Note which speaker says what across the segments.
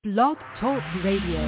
Speaker 1: Blog Talk Radio.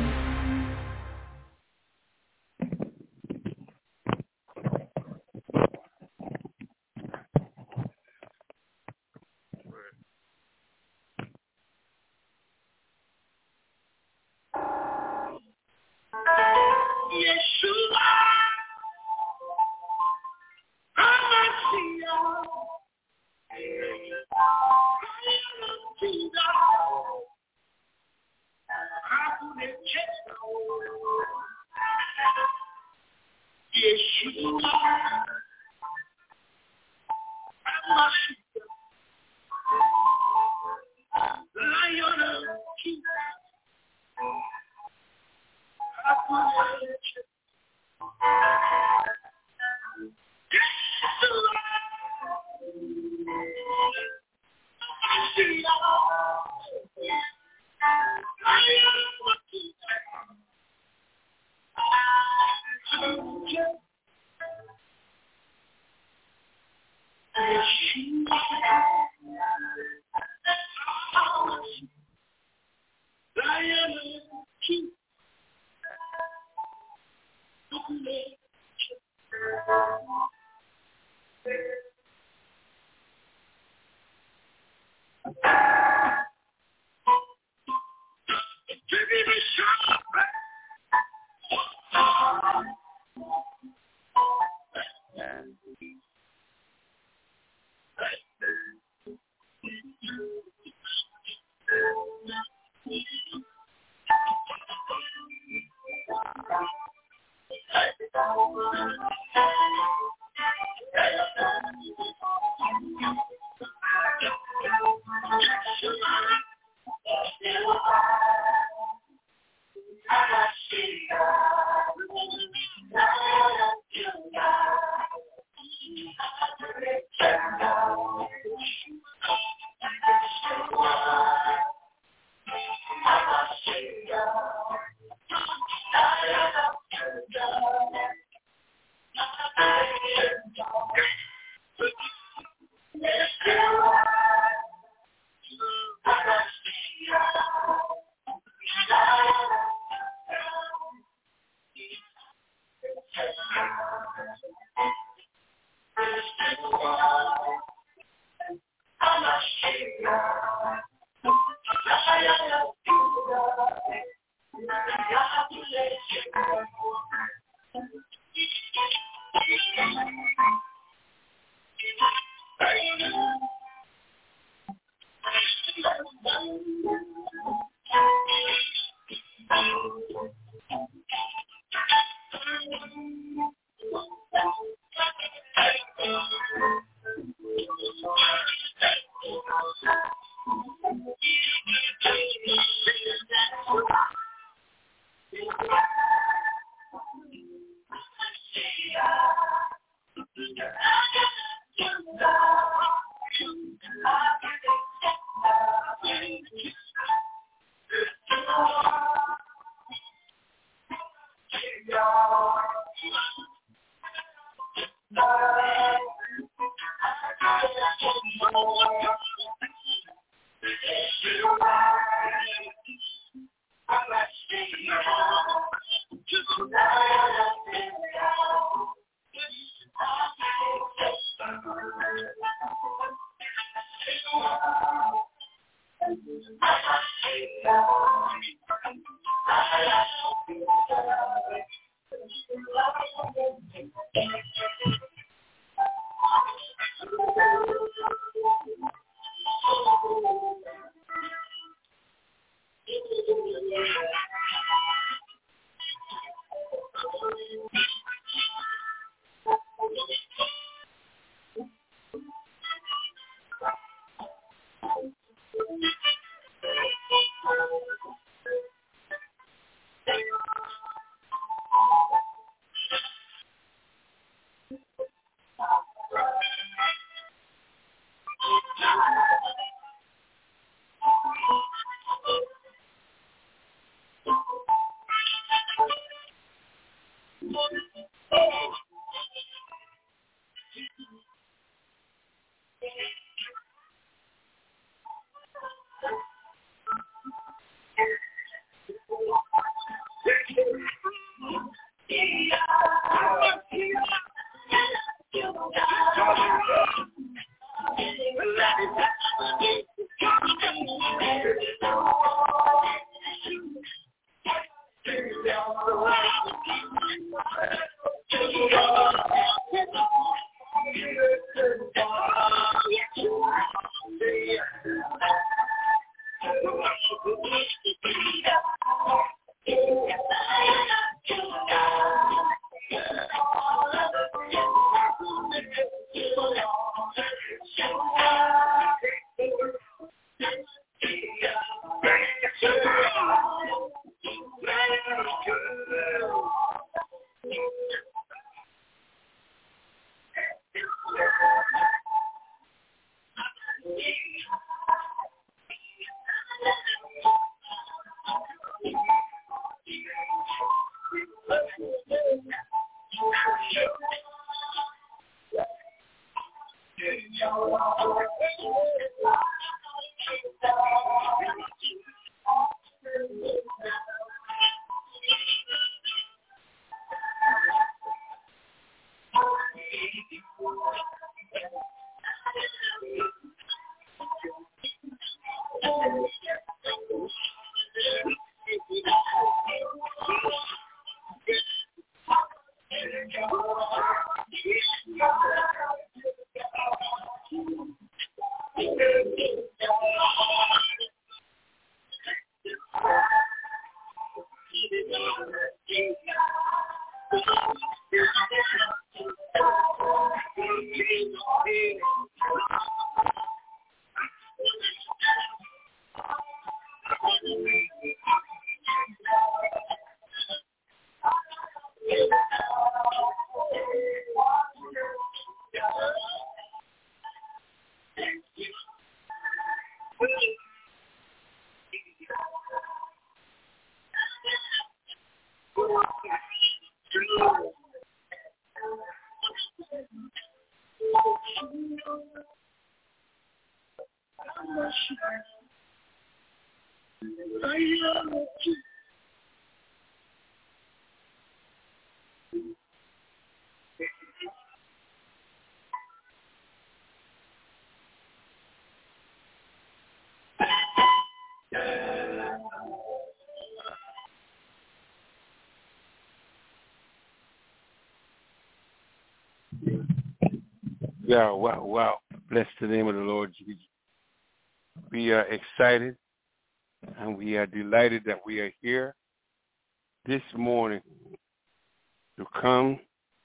Speaker 1: Wow, wow, wow. Bless the name of the Lord Jesus. We are excited and we are delighted that we are here this morning to come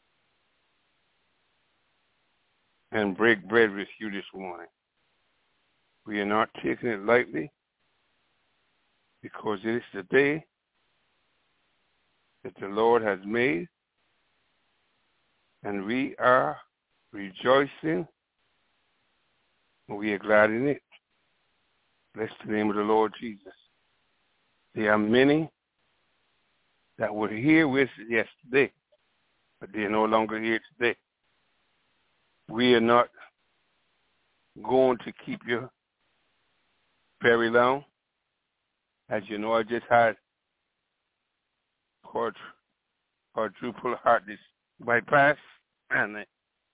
Speaker 1: and break bread with you this morning. We are not taking it lightly because it is the day that the Lord has made, and we are rejoicing, and we are glad in it. Bless the name of the Lord Jesus. There are many that were here with us yesterday, but they are no longer here today. We are not going to keep you very long. As you know, I just had quadruple heart bypass and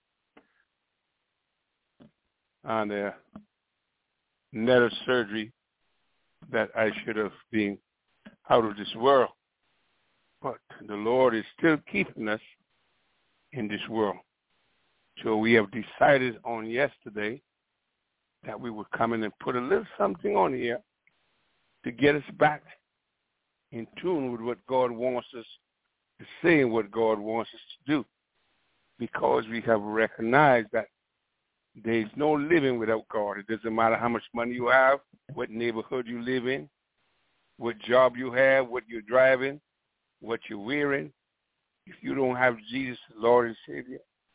Speaker 1: another surgery that I should have been out of this world. But the Lord is still keeping us in this world. So we have decided on yesterday that we would come in and put a little something on here to get us back in tune with what God wants us to say and what God wants us to do. Because we have recognized that there is no living without God. It doesn't matter how much money you have, what neighborhood you live in, what job you have, what you're driving, what you're wearing. If you don't have Jesus, Lord and Savior,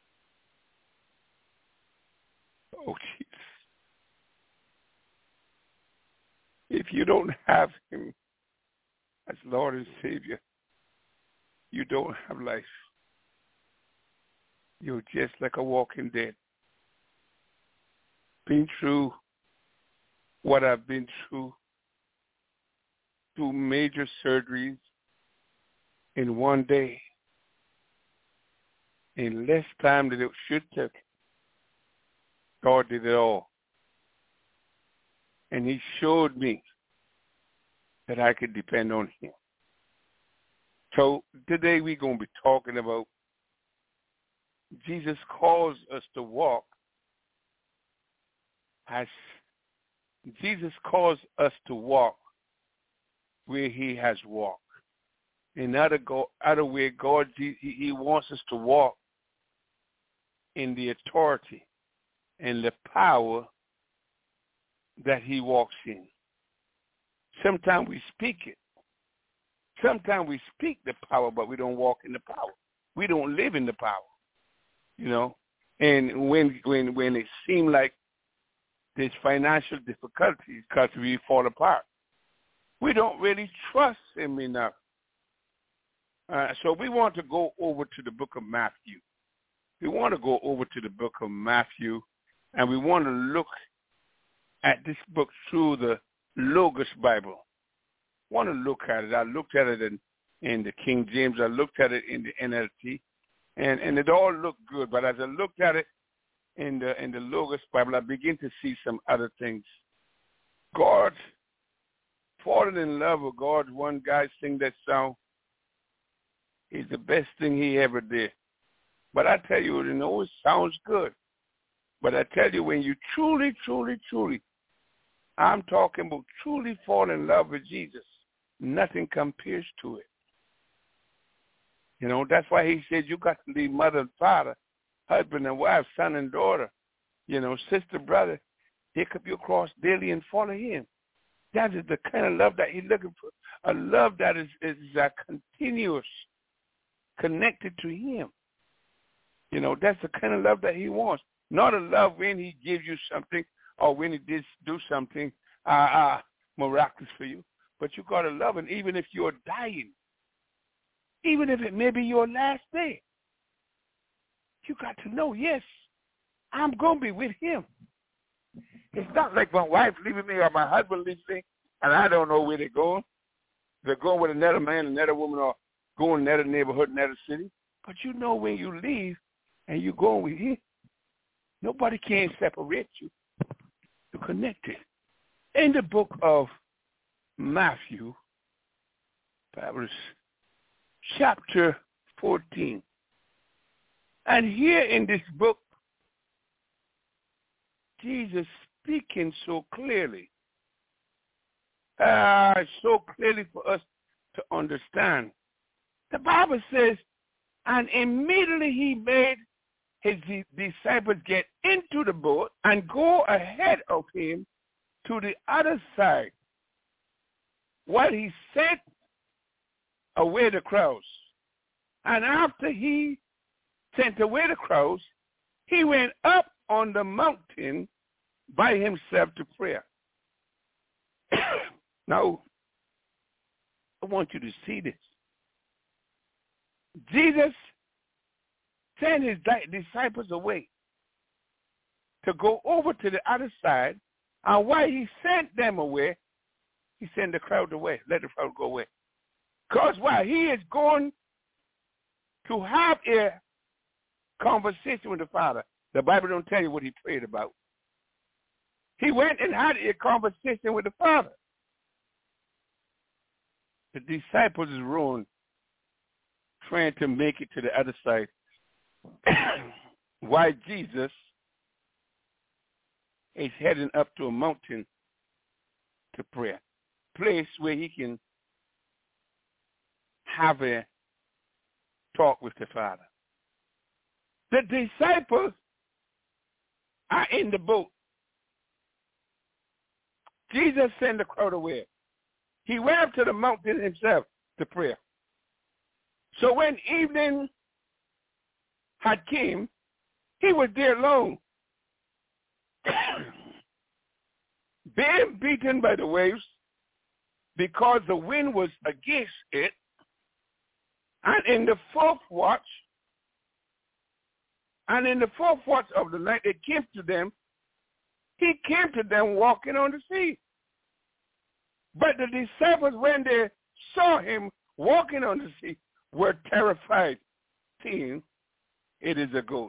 Speaker 1: oh Jesus, if you don't have him as Lord and Savior, you don't have life. You're just like a walking dead. Been through what I've been through, 2 major surgeries in one day, in less time than it should take. God did it all. And he showed me that I could depend on him. So today we're going to be talking about Jesus calls us to walk as Jesus calls us to walk where he has walked. In other way, God, he wants us to walk in the authority and the power that he walks in. Sometimes we speak it. Sometimes we speak the power, but we don't walk in the power. We don't live in the power, you know. And when it seems like there's financial difficulties because we fall apart, we don't really trust him enough. So we want to go over to the book of Matthew. We want to go over to the book of Matthew, and we want to look at this book through the Logos Bible. I want to look at it. I looked at it in the King James. I looked at it in the NLT, and it all looked good. But as I looked at it in the Logos Bible, I begin to see some other things. God, falling in love with God, one guy sing that song, is the best thing he ever did. But I tell you, it sounds good. But I tell you, when you truly, truly, truly, I'm talking about truly fall in love with Jesus, nothing compares to it. You know, that's why he said you got to leave mother and father, husband and wife, son and daughter, sister, brother, pick up your cross daily and follow him. That is the kind of love that he's looking for, a love that is continuous, connected to him. That's the kind of love that he wants. Not a love when he gives you something or when he do something miraculous for you. But you got to love him even if you're dying. Even if it may be your last day. You got to know, yes, I'm going to be with him. It's not like my wife leaving me or my husband leaving me and I don't know where they're going. they're going with another man, another woman, or going in another neighborhood, another city. But you know when you leave and you go with him, nobody can separate you. You're connected. In the book of Matthew, Bible chapter 14. And here in this book, Jesus speaking so clearly for us to understand. The Bible says, and immediately he made his disciples get into the boat and go ahead of him to the other side while he sent away the crowds. And after he sent away the crowds, he went up on the mountain by himself to pray. Now, I want you to see this. Jesus sent his disciples away to go over to the other side, and while he sent them away, he sent the crowd away, let the crowd go away. Because while he is going to have a conversation with the Father, the Bible don't tell you what he prayed about. He went and had a conversation with the Father. The disciples is rowing, trying to make it to the other side. While Jesus is heading up to a mountain to pray, place where he can have a talk with the Father. The disciples are in the boat. Jesus sent the crowd away. He went up to the mountain himself to pray. So when evening had came, he was there alone, being beaten by the waves because the wind was against it. And in the fourth watch of the night, it came to them. He came to them walking on the sea. But the disciples, when they saw him walking on the sea, were terrified, seeing it is a ghost.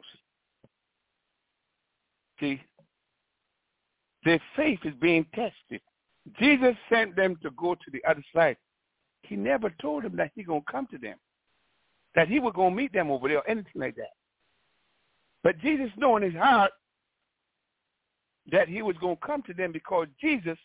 Speaker 1: See, their faith is being tested. Jesus sent them to go to the other side. He never told them that he's going to come to them, that he was going to meet them over there or anything like that. But Jesus knew in his heart that he was going to come to them because Jesus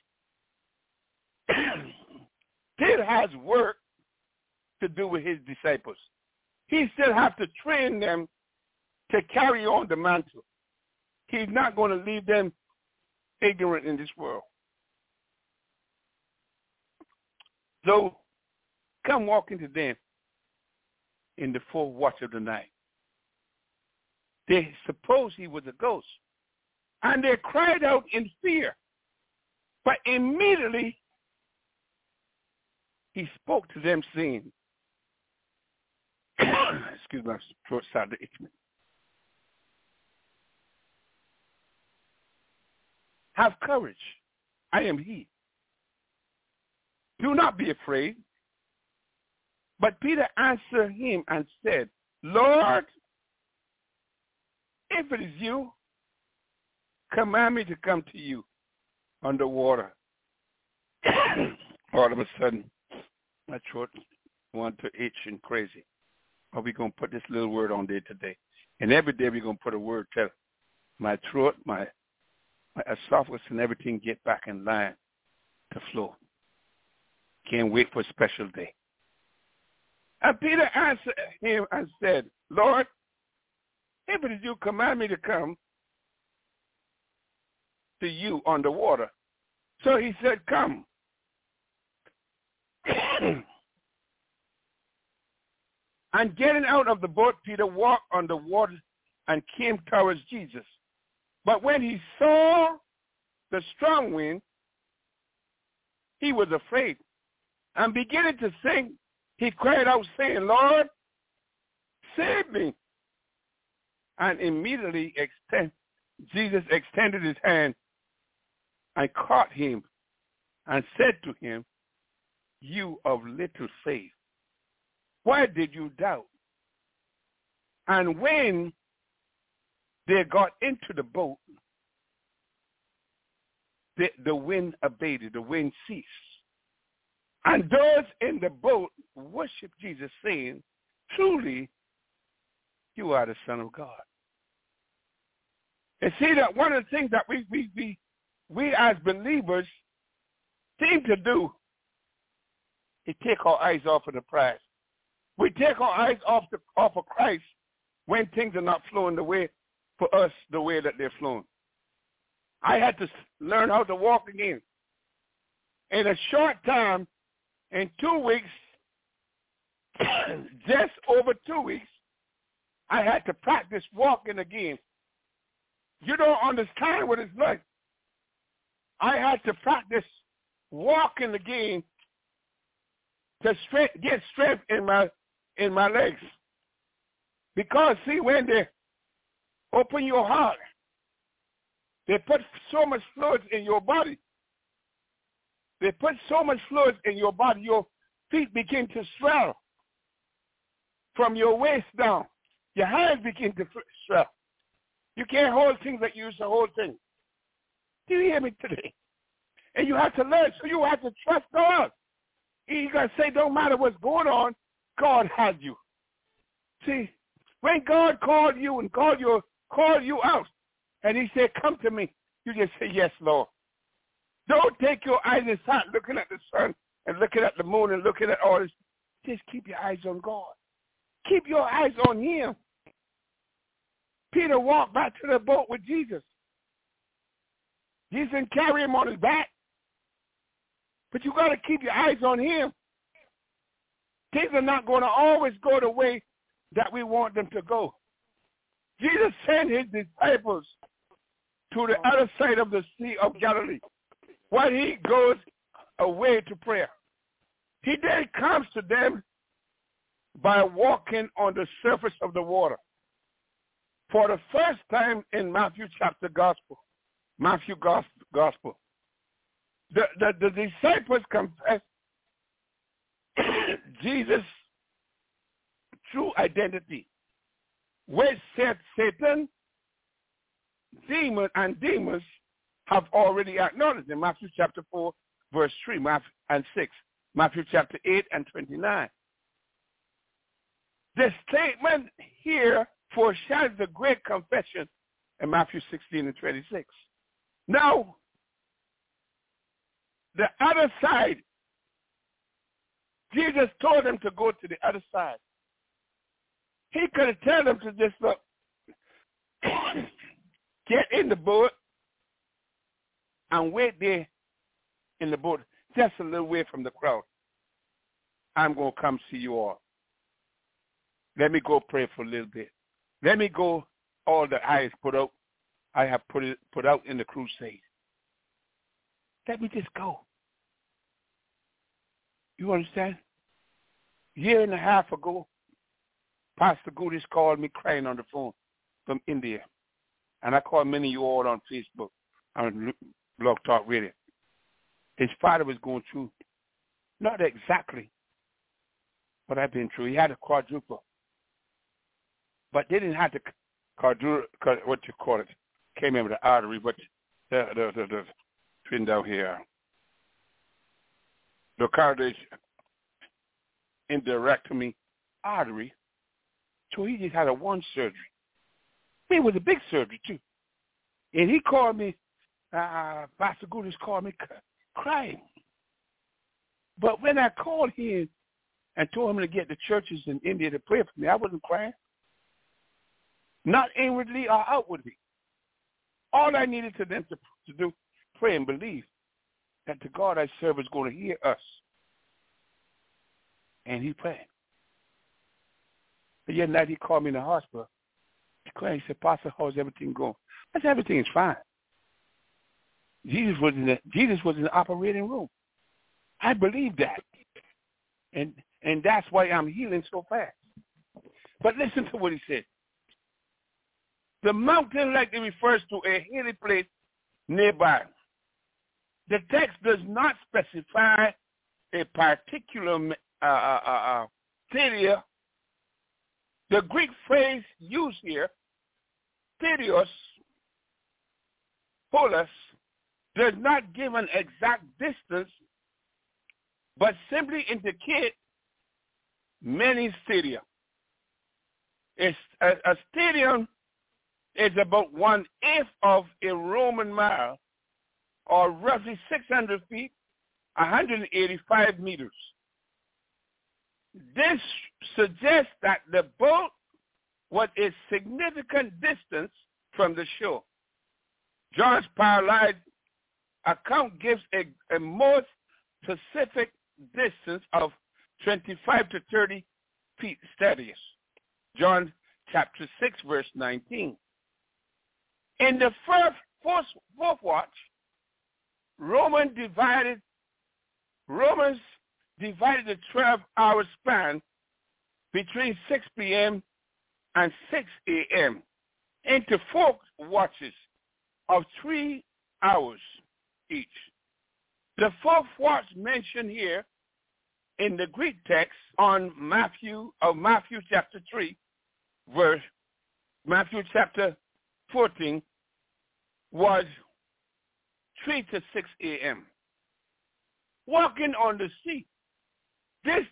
Speaker 1: still has work to do with his disciples. He still has to train them to carry on the mantle. He's not going to leave them ignorant in this world. So come walking to them in the fourth watch of the night. They supposed he was a ghost. And they cried out in fear. But immediately he spoke to them saying, excuse my throat started itching. Have courage. I am he. Do not be afraid. But Peter answered him and said, Lord, if it is you, command me to come to you on the water. All of a sudden, my throat wanted to itch and crazy. Are we going to put this little word on there today? And every day we're going to put a word to my throat, my esophagus, and everything get back in line to flow. Can't wait for a special day. And Peter answered him and said, Lord, if it is you, command me to come to you on the water. So he said, come. And getting out of the boat, Peter walked on the water and came towards Jesus. But when he saw the strong wind, he was afraid. And beginning to sink, he cried out, saying, Lord, save me. And immediately Jesus extended his hand and caught him and said to him, you of little faith? Why did you doubt? And when they got into the boat, the wind abated, the wind ceased. And those in the boat worshiped Jesus, saying, truly, you are the Son of God. And see that one of the things that we as believers seem to do is take our eyes off of the prize. We take our eyes off of Christ when things are not flowing the way for us, the way that they're flowing. I had to learn how to walk again. In a short time, in 2 weeks, just over 2 weeks, I had to practice walking again. You don't understand what it's like. I had to practice walking again to get strength in my legs. Because, see, when they open your heart, they put so much fluid in your body. They put so much fluid in your body, your feet begin to swell from your waist down. Your hands begin to swell. You can't hold things like you used to hold things. Do you hear me today? And you have to learn, so you have to trust God. You got to say, don't matter what's going on, God has you. See, when God called you and called you out, and he said, come to me, you just say, yes, Lord. Don't take your eyes and start looking at the sun and looking at the moon and looking at all this. Just keep your eyes on God. Keep your eyes on him. Peter walked back to the boat with Jesus. Jesus didn't carry him on his back. But you got to keep your eyes on him. Things are not going to always go the way that we want them to go. Jesus sent his disciples to the other side of the Sea of Galilee while he goes away to prayer. He then comes to them by walking on the surface of the water. For the first time in Matthew Gospel. The disciples confess Jesus' true identity, which said Satan, demons have already acknowledged in Matthew chapter 4, verse 3 and 6, Matthew chapter 8 and 29. The statement here foreshadows the great confession in Matthew 16 and 26. Now, the other side, Jesus told them to go to the other side. He could have told them to just look, get in the boat and wait there in the boat, just a little way from the crowd. I'm going to come see you all. Let me go pray for a little bit. Let me go all the eyes I have put out in the crusade. Let me just go. You understand? A year and a half ago, Pastor Goodis called me crying on the phone from India. And I called many of you all on Facebook, on Blog Talk Radio. His father was going through, not exactly what I've been through. He had a quadruple. But they didn't have the quadruple, what you call it. Can't remember the artery, but the twin down here. The cartilage endarterectomy artery. So he just had a one surgery. It was a big surgery, too. And he called me, Pastor Goodis called me crying. But when I called him and told him to get the churches in India to pray for me, I wasn't crying. Not inwardly or outwardly. All I needed to them to do, pray and believe that the God I serve is going to hear us. And he prayed. But yet night he called me in the hospital. He said, Pastor, how's everything going? I said, everything is fine. Jesus was in the operating room. I believe that. And that's why I'm healing so fast. But listen to what he said. The mountain likely refers to a hilly place nearby. The text does not specify a particular theria. The Greek phrase used here, therios, polis, does not give an exact distance, but simply indicate many stadia. A stadium is about 1/8 of a Roman mile, or roughly 600 feet, 185 meters. This suggests that the boat was a significant distance from the shore. John's parallel account gives a more specific distance of 25 to 30 feet stadius. John chapter 6, verse 19. In the fourth watch, Romans divided the 12-hour span between 6 p.m. and 6 a.m. into 4 watches of 3 hours each. The 4th watch mentioned here in the Greek text on Matthew chapter 3, Matthew chapter 14, was 3 to 6 a.m. Walking on the sea. This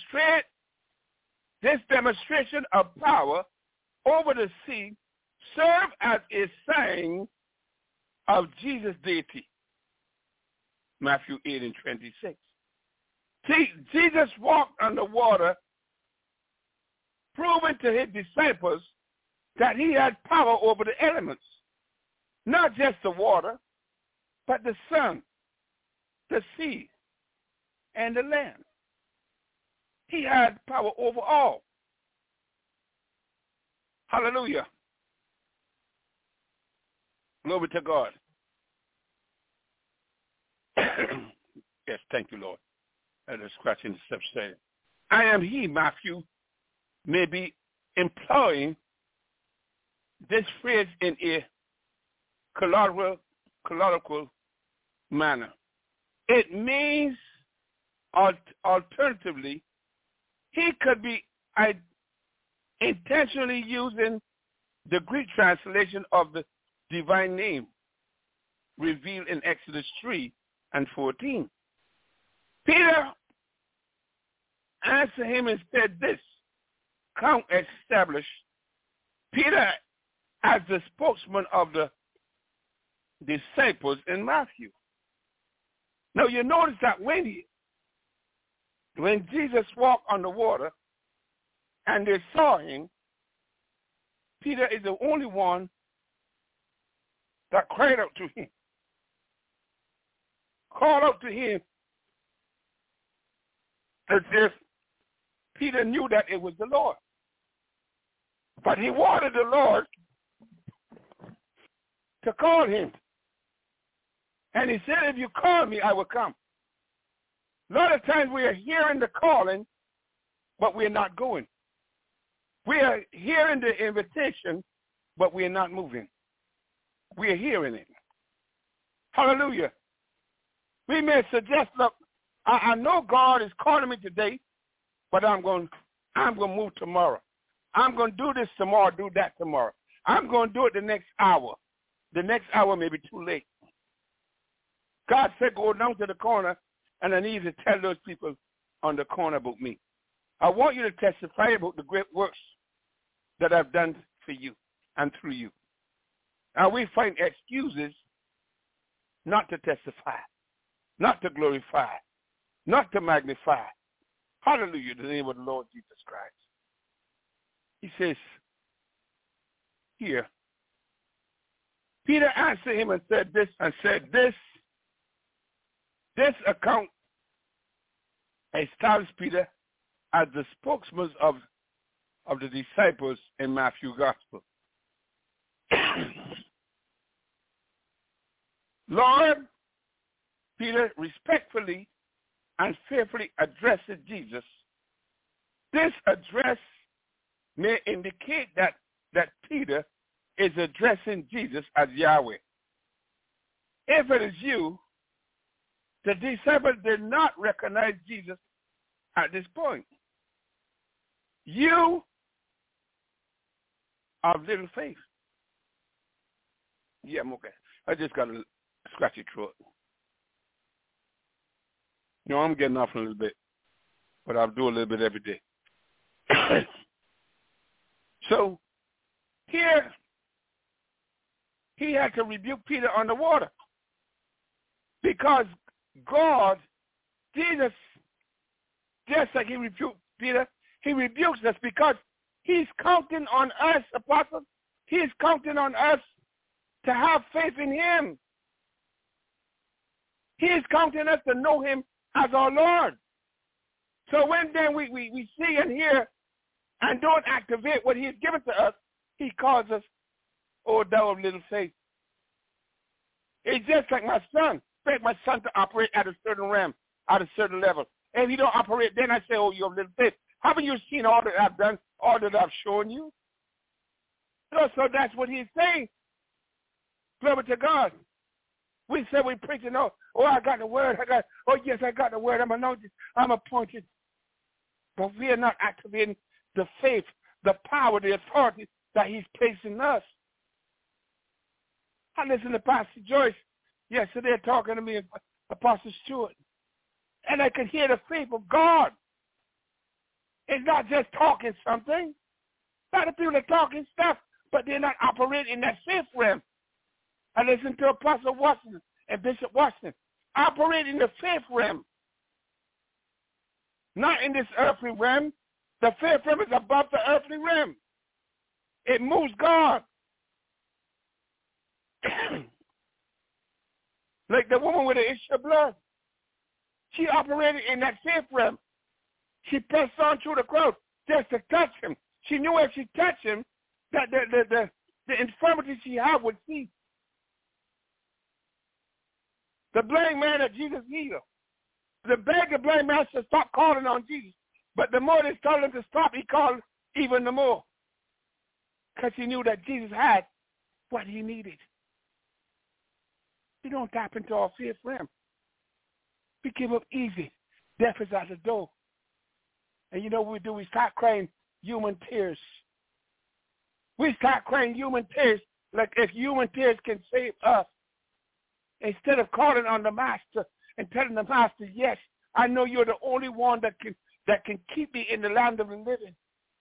Speaker 1: demonstration of power over the sea served as a sign of Jesus' deity. Matthew 8 and 26. See, Jesus walked on the water, proving to his disciples that he had power over the elements. Not just the water, but the sun, the sea, and the land. He had power over all. Hallelujah. Glory to God. Yes, thank you, Lord. I was scratching the steps saying, I am he, Matthew, may be employing this phrase in a colloquial manner. It means, alternatively, he could be intentionally using the Greek translation of the divine name revealed in Exodus 3 and 14. Peter answered him and said this, count established Peter as the spokesman of the disciples in Matthew. Now you notice that when Jesus walked on the water and they saw him, Peter is the only one that cried out to him, called out to him as if Peter knew that it was the Lord. But he wanted the Lord to call him. And he said, if you call me, I will come. A lot of times we are hearing the calling, but we're not going. We are hearing the invitation, but we're not moving. We're hearing it. Hallelujah. We may suggest, look, I know God is calling me today, but I'm going to move tomorrow. I'm going to do this tomorrow, do that tomorrow. I'm going to do it the next hour. The next hour may be too late. God said, go down to the corner, and I need to tell those people on the corner about me. I want you to testify about the great works that I've done for you and through you. And we find excuses not to testify, not to glorify, not to magnify. Hallelujah, in the name of the Lord Jesus Christ. He says here, Peter answered him and said this account established Peter as the spokesman of the disciples in Matthew's gospel. Lord, Peter respectfully and fearfully addressed Jesus. This address may indicate that Peter is addressing Jesus as Yahweh. If it is you, The disciples did not recognize Jesus at this point. You of little faith. Yeah, I'm okay. I just got a scratchy throat. You know, I'm getting off a little bit, but I'll do a little bit every day. So here, he had to rebuke Peter on the water because God, Jesus, just like he rebuked Peter, he rebukes us because he's counting on us, apostles. He's counting on us to have faith in him. He is counting us to know him as our Lord. So when then we see and hear and don't activate what he's given to us, he calls us, oh, thou of little faith. It's just like my son. Expect my son to operate at a certain realm, at a certain level. And if he don't operate, then I say, oh, you have little faith. Haven't you seen all that I've done, all that I've shown you? So that's what he's saying. Glory to God. We say we're preaching, oh, I got the word. Yes, I got the word. I'm anointed. I'm appointed. But we are not activating the faith, the power, the authority that he's placed in us. I listened to Pastor Joyce yesterday talking to me, Apostle Stewart, and I could hear the faith of God. It's not just talking something. A lot of people are talking stuff, but they're not operating in that faith realm. I listened to Apostle Washington and Bishop Washington operate in the faith realm, not in this earthly realm. The faith realm is above the earthly realm. It moves God. Like the woman with the issue of blood. She operated in that faith realm. She pressed on through the crowd just to touch him. She knew if she touched him, that the infirmity she had would cease. The blind man that Jesus healed. The blind man to stop calling on Jesus. But the more they told him to stop, he called even the more. Because he knew that Jesus had what he needed. We don't tap into our faith realm. We give up easy. Death is at the door. And you know what we do? We start crying human tears. We start crying human tears like if human tears can save us. Instead of calling on the Master and telling the Master, yes, I know you're the only one that can keep me in the land of the living.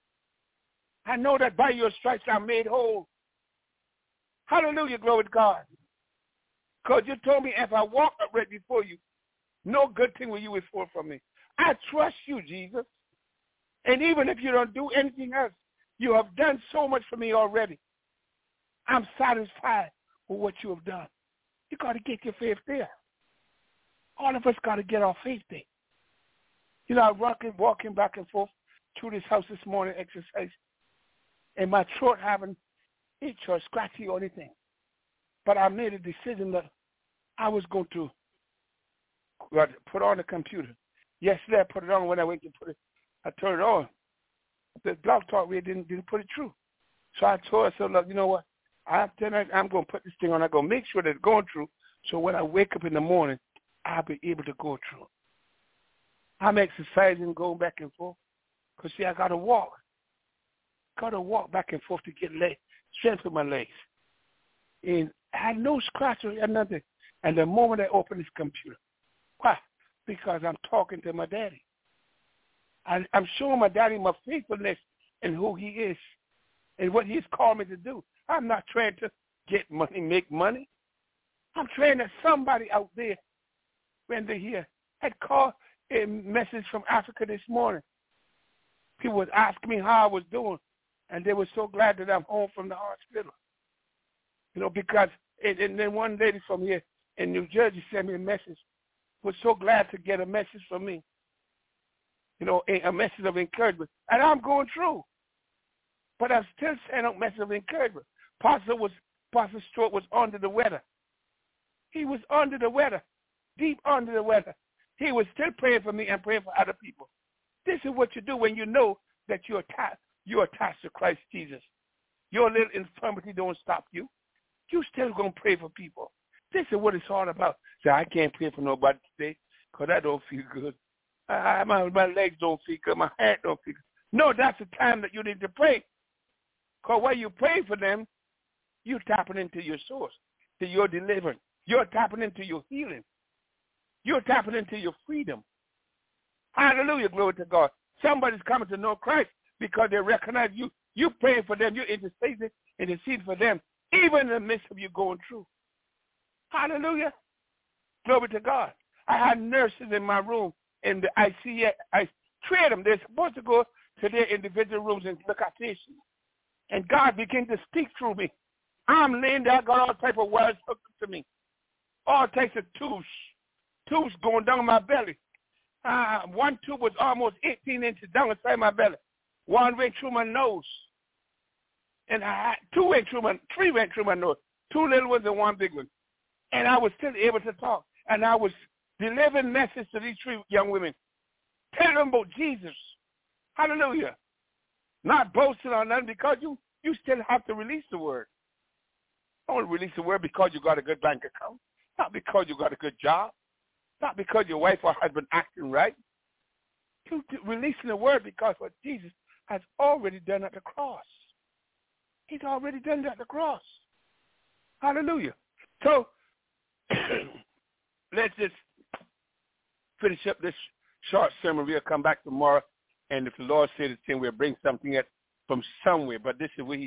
Speaker 1: I know that by your stripes I'm made whole. Hallelujah, glory to God. Because you told me if I walk upright before you, no good thing will you withhold from me. I trust you, Jesus. And even if you don't do anything else, you have done so much for me already. I'm satisfied with what you have done. You got to get your faith there. All of us got to get our faith there. You know, I was walking back and forth through this house this morning, exercise, and my throat haven't itch or scratchy or anything. But I made a decision that I was going to put on the computer. Yesterday I put it on. When I went to put it, I turned it on. The blog talk radio didn't put it through. So I told her, look, you know what? Tonight I'm going to put this thing on. I'm going to make sure that it's going through so when I wake up in the morning, I'll be able to go through. I'm exercising, going back and forth. Because, see, I got to walk. Got to walk back and forth to get strength in my legs. And I had no scratch or nothing. And the moment I opened this computer, why? Because I'm talking to my daddy. I'm showing my daddy my faithfulness in who he is and what he's called me to do. I'm not trying to get money, make money. I'm trying that somebody out there, when they're here, had called a message from Africa this morning. People was asking me how I was doing, and they were so glad that I'm home from the hospital. You know, because, and then one lady from here in New Jersey sent me a message, was so glad to get a message from me. You know, a message of encouragement. And I'm going through. But I'm still sending out message of encouragement. Pastor Stewart was under the weather. He was under the weather, deep under the weather. He was still praying for me and praying for other people. This is what you do when you know that you're attached to Christ Jesus. Your little infirmity don't stop you. You still going to pray for people. This is what it's all about. Say, I can't pray for nobody today because I don't feel good. My legs don't feel good. My head don't feel good. No, that's the time that you need to pray. Because while you pray for them, you're tapping into your source, to your deliverance. You're tapping into your healing. You're tapping into your freedom. Hallelujah, glory to God. Somebody's coming to know Christ because they recognize you. You praying for them. You intercede for them, even in the midst of you going through. Hallelujah. Glory to God. I had nurses in my room in the ICU. I trained them. They're supposed to go to their individual rooms and look at patients. And God began to speak through me. I'm laying there, I got all type of words hooked up to me. All types of tubes going down my belly. One tube was almost 18 inches down inside my belly. One went through my nose. And three went through my nose. Two little ones and one big one. And I was still able to talk. And I was delivering messages to these three young women. Telling them about Jesus. Hallelujah. Not boasting on nothing because you still have to release the word. Don't release the word because you got a good bank account. Not because you got a good job. Not because your wife or husband acting right. You're releasing the word because what Jesus has already done at the cross. He's already done that at the cross. Hallelujah. So, let's just finish up this short sermon. We'll come back tomorrow. And if the Lord said the same, we'll bring something from somewhere. But this is where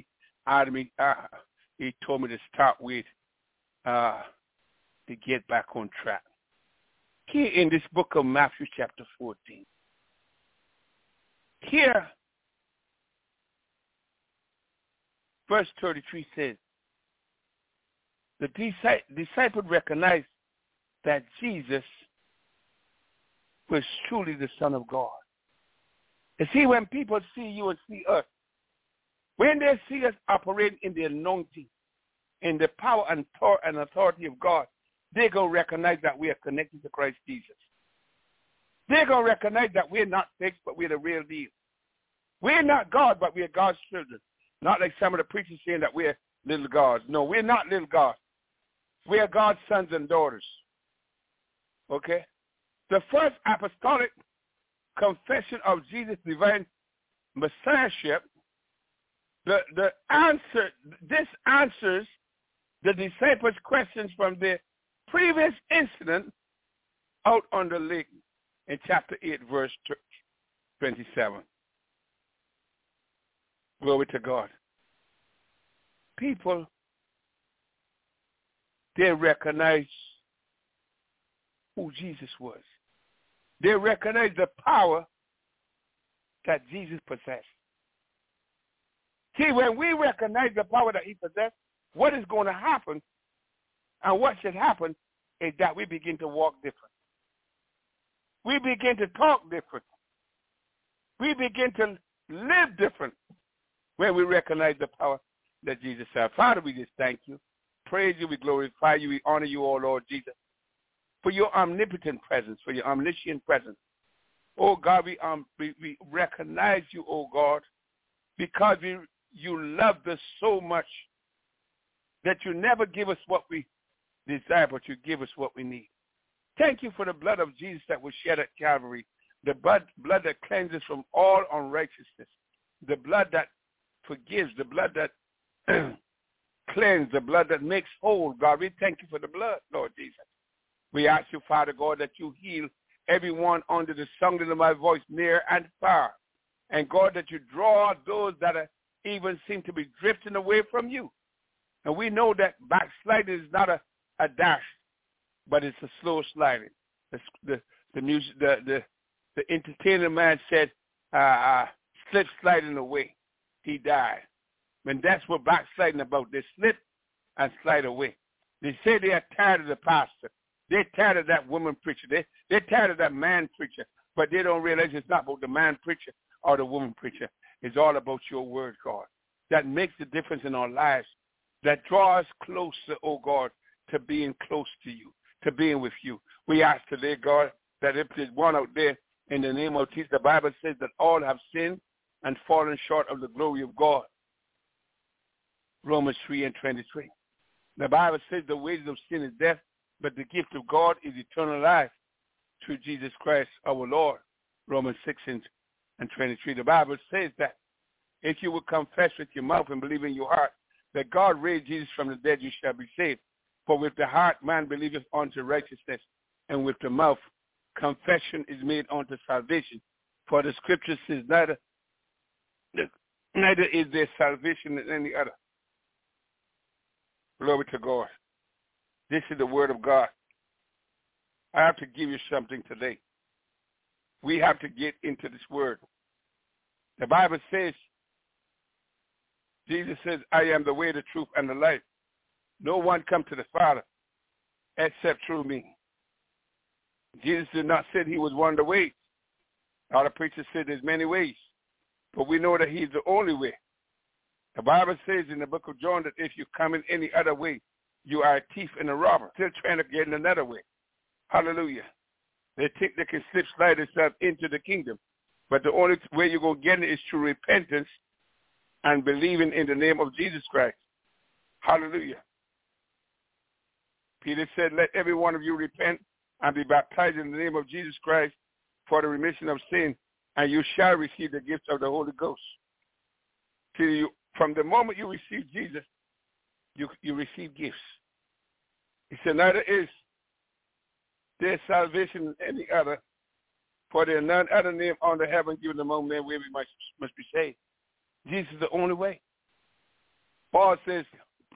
Speaker 1: he told me to start with to get back on track. Here in this book of Matthew chapter 14. Here, verse 33 says, the disciple recognized that Jesus was truly the Son of God. You see, when people see you and see us, when they see us operating in the anointing, in the power and authority of God, they're going to recognize that we are connected to Christ Jesus. They're going to recognize that we're not fakes, but we're the real deal. We're not God, but we are God's children. Not like some of the preachers saying that we're little gods. No, we're not little gods. We are God's sons and daughters. Okay? The first apostolic confession of Jesus' divine messiahship, this answers the disciples' questions from the previous incident out on the lake in chapter 8, verse 27. Glory to God. People, they recognize who Jesus was. They recognize the power that Jesus possessed. See, when we recognize the power that he possessed, what is going to happen and what should happen is that we begin to walk different. We begin to talk different. We begin to live different when we recognize the power that Jesus has. Father, we just thank you. Praise you, we glorify you, we honor you, oh Lord Jesus, for your omnipotent presence, for your omniscient presence. Oh God, we recognize you, oh God, because you loved us so much that you never give us what we desire, but you give us what we need. Thank you for the blood of Jesus that was shed at Calvary, the blood that cleanses from all unrighteousness, the blood that forgives, the blood that cleanses, the blood that makes whole. God, we thank you for the blood, Lord Jesus. We ask you, Father God, that you heal everyone under the sound of my voice, near and far. And God, that you draw those that even seem to be drifting away from you. And we know that backsliding is not a dash, but it's a slow sliding. The entertainer man said, slip sliding away. He died. And that's what backsliding about. They slip and slide away. They say they are tired of the pastor. They're tired of that woman preacher. They're tired of that man preacher. But they don't realize it's not about the man preacher or the woman preacher. It's all about your word, God. That makes the difference in our lives. That draws us closer, oh God, to being close to you, to being with you. We ask today, God, that if there's one out there in the name of Jesus, the Bible says that all have sinned and fallen short of the glory of God. Romans 3:23. The Bible says the wages of sin is death, but the gift of God is eternal life through Jesus Christ our Lord. Romans 6 and 23. The Bible says that if you will confess with your mouth and believe in your heart that God raised Jesus from the dead, you shall be saved. For with the heart man believeth unto righteousness, and with the mouth confession is made unto salvation. For the scripture says, neither is there salvation in any other. Glory to God. This is the word of God. I have to give you something today. We have to get into this word. The Bible says, Jesus says, I am the way, the truth, and the life. No one come to the Father except through me. Jesus did not say he was one of the ways. Other preachers said there's many ways. But we know that he's the only way. The Bible says in the book of John that if you come in any other way, you are a thief and a robber, still trying to get in another way. Hallelujah. They think they can slide themselves into the kingdom. But the only way you're going to get it is through repentance and believing in the name of Jesus Christ. Hallelujah. Peter said, let every one of you repent and be baptized in the name of Jesus Christ for the remission of sin, and you shall receive the gift of the Holy Ghost. See, from the moment you receive Jesus, you receive gifts. He said, neither is there salvation in any other, for there is none other name under heaven given among men where we must be saved. Jesus is the only way. Paul says,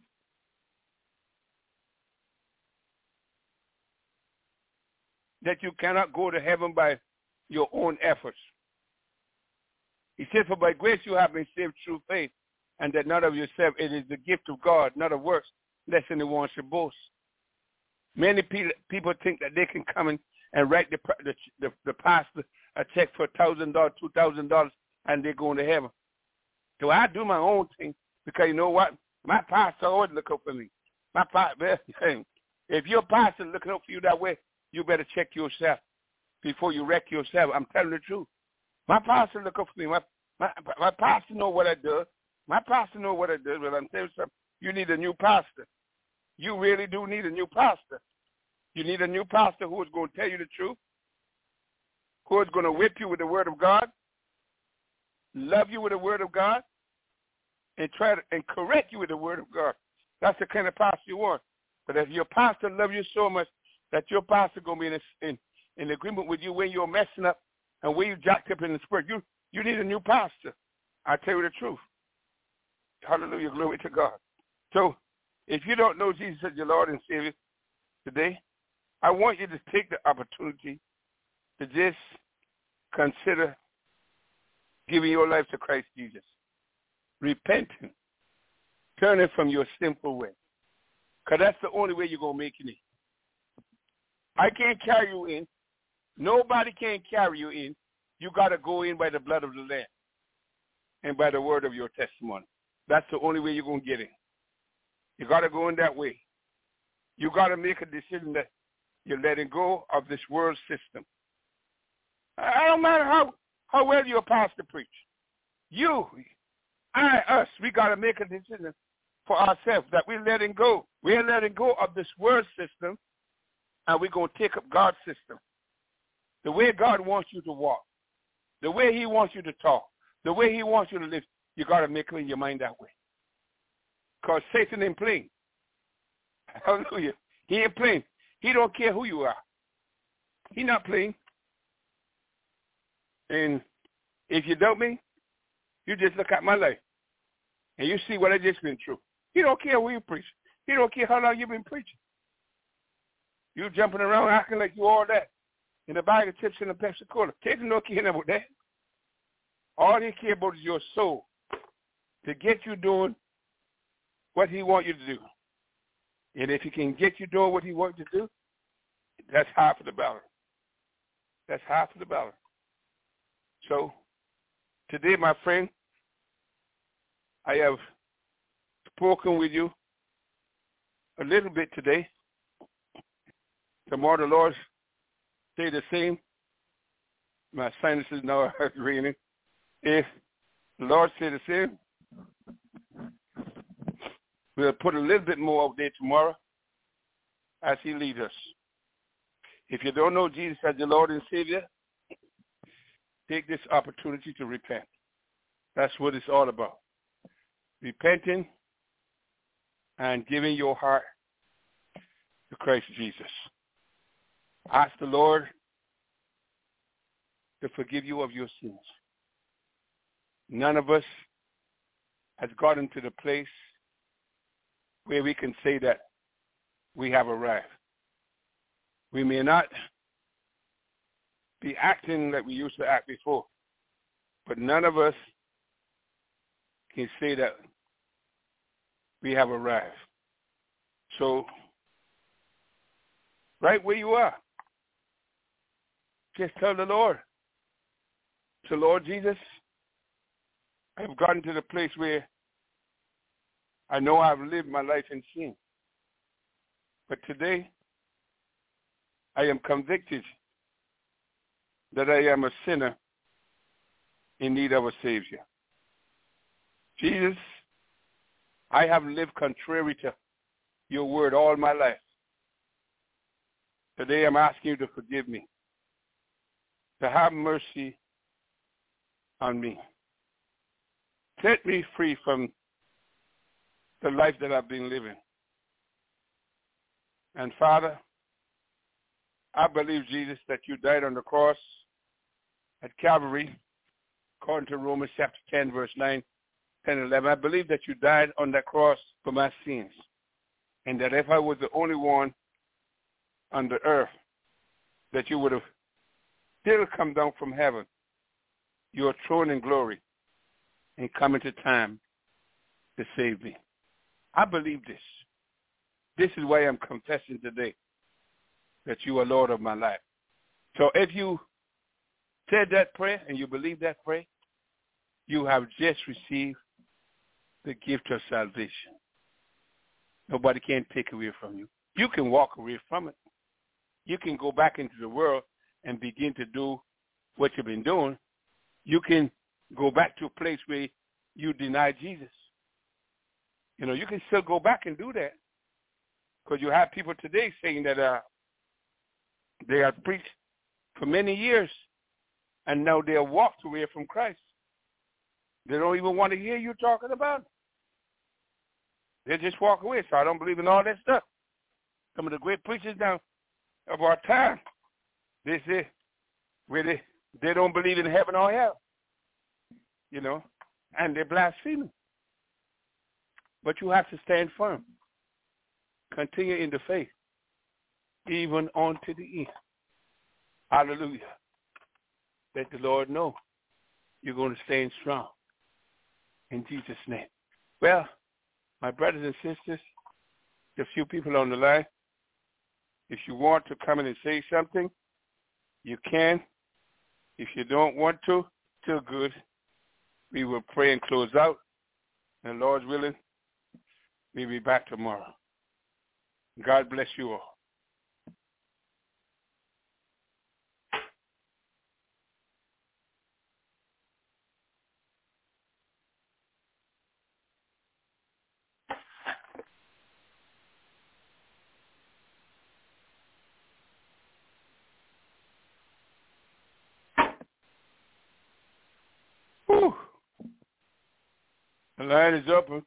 Speaker 1: that you cannot go to heaven by your own efforts. He said, for by grace you have been saved through faith, and that not of yourself, it is the gift of God, not of works, lest anyone should boast. Many people think that they can come in and write the pastor a check for $1,000, $2,000, and they're going to heaven. So I do my own thing, because you know what? My pastor always look up for me. My pastor, if your pastor looking up for you that way, you better check yourself before you wreck yourself. I'm telling the truth. My pastor look up for me. My pastor know what I do. My pastor know what I do. But I'm telling you something. You need a new pastor. You really do need a new pastor. You need a new pastor who is going to tell you the truth, who is going to whip you with the word of God, love you with the word of God, and and correct you with the word of God. That's the kind of pastor you want. But if your pastor loves you so much that your pastor going to be in agreement with you when you're messing up and when you're jacked up in the spirit, you need a new pastor. I tell you the truth. Hallelujah, glory to God. So if you don't know Jesus as your Lord and Savior today, I want you to take the opportunity to just consider giving your life to Christ Jesus, repenting, turning from your sinful way, because that's the only way you're going to make it in. I can't carry you in. Nobody can carry you in. You got to go in by the blood of the Lamb and by the word of your testimony. That's the only way you're going to get in. You got to go in that way. You got to make a decision that you're letting go of this world system. I don't matter how well your pastor preach. Us, we got to make a decision for ourselves that we're letting go. We're letting go of this world system, and we're going to take up God's system. The way God wants you to walk, the way he wants you to talk, the way he wants you to live, you got to make clean your mind that way. Because Satan ain't playing. Hallelujah. He ain't playing. He don't care who you are. He not playing. And if you doubt me, you just look at my life, and you see what I just been through. He don't care who you preach. He don't care how long you've been preaching. You jumping around acting like you all that in a bag of chips and a Pepsi Cola. Satan don't care about that. All he cares about is your soul, to get you doing what he wants you to do. And if he can get you doing what he wants you to do, that's half of the battle. That's half of the battle. So today, my friend, I have spoken with you a little bit today. Tomorrow the Lord say the same. My sinuses now are raining. If the Lord say the same, We'll put a little bit more out there tomorrow as he leads us. If you don't know Jesus as your Lord and Savior, take this opportunity to repent. That's what it's all about. Repenting and giving your heart to Christ Jesus. Ask the Lord to forgive you of your sins. None of us has gotten to the place where we can say that we have arrived. We may not be acting like we used to act before, but none of us can say that we have arrived. So, right where you are, just tell the Lord, Lord Jesus, I've gotten to the place where I know I've lived my life in sin. But today, I am convicted that I am a sinner in need of a Savior. Jesus, I have lived contrary to your word all my life. Today I'm asking you to forgive me, to have mercy on me. Set me free from the life that I've been living. And Father, I believe, Jesus, that you died on the cross at Calvary, according to Romans chapter 10, verse 9, 10, 11. I believe that you died on that cross for my sins, and that if I was the only one on the earth, that you would have still come down from heaven, your throne in glory, and come into time to save me. I believe this. This is why I'm confessing today that you are Lord of my life. So if you said that prayer and you believe that prayer, you have just received the gift of salvation. Nobody can take away from you. You can walk away from it. You can go back into the world and begin to do what you've been doing. You can go back to a place where you deny Jesus. You know, you can still go back and do that. Because you have people today saying that they have preached for many years, and now they have walked away from Christ. They don't even want to hear you talking about it. They just walk away. So I don't believe in all that stuff. Some of the great preachers now of our time, they say where they don't believe in heaven or hell, you know, and they're blaspheming. But you have to stand firm. Continue in the faith, even on to the end. Hallelujah. Let the Lord know you're going to stand strong. In Jesus' name. Well, my brothers and sisters, a few people on the line, if you want to come in and say something, you can. If you don't want to, still good. We will pray and close out. And Lord's willing, we'll be back tomorrow. God bless you all. Whew. The line is open.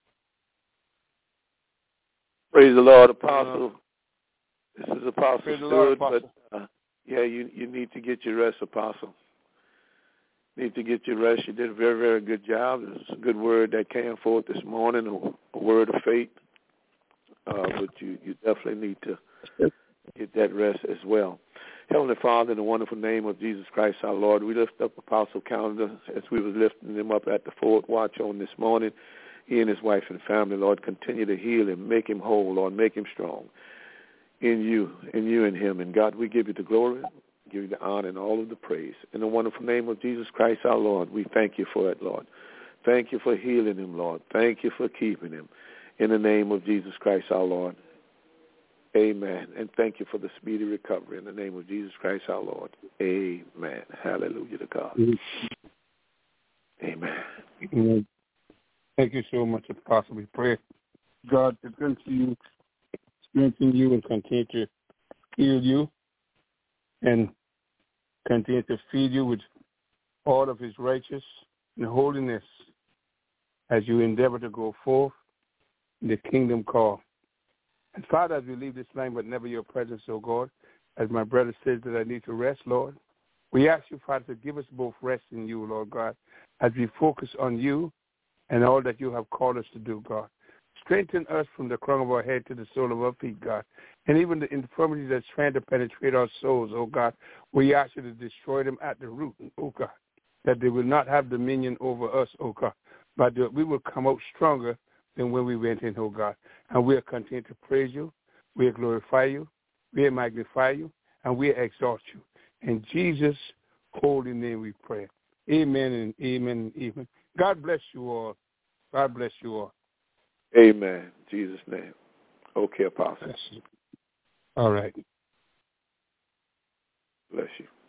Speaker 2: Praise the Lord, Apostle. This is Apostle
Speaker 1: Praise the
Speaker 2: Stewart,
Speaker 1: Lord, Apostle.
Speaker 2: but you need to get your rest, Apostle. Need to get your rest. You did a very, very good job. It was a good word that came forth this morning, a word of faith. But you definitely need to get that rest as well. Heavenly Father, in the wonderful name of Jesus Christ, our Lord, we lift up Apostle Calendar as we was lifting him up at the fourth watch on this morning. He and his wife and family, Lord, continue to heal him, make him whole, Lord, make him strong in you and him. And God, we give you the glory, give you the honor and all of the praise. In the wonderful name of Jesus Christ, our Lord, we thank you for it, Lord. Thank you for healing him, Lord. Thank you for keeping him. In the name of Jesus Christ, our Lord. Amen. And thank you for the speedy recovery in the name of Jesus Christ, our Lord. Amen. Hallelujah to God. Amen.
Speaker 1: Thank you so much, Apostle. We pray God to continue strengthen you and continue to heal you and continue to feed you with all of his righteousness and holiness as you endeavor to go forth in the kingdom call. And Father, as we leave this line, but never your presence, O God, as my brother says that I need to rest, Lord, we ask you, Father, to give us both rest in you, Lord God, as we focus on you and all that you have called us to do, God. Strengthen us from the crown of our head to the sole of our feet, God. And even the infirmities that's trying to penetrate our souls, oh God, we ask you to destroy them at the root, oh God, that they will not have dominion over us, oh God, but that we will come out stronger than when we went in, oh God. And we'll continue to praise you, we'll glorify you, we'll magnify you, and we'll exalt you. In Jesus' holy name we pray. Amen and amen and amen. God bless you all. God bless you all.
Speaker 2: Amen. In Jesus' name. Okay, Apostle.
Speaker 1: All right.
Speaker 2: Bless you.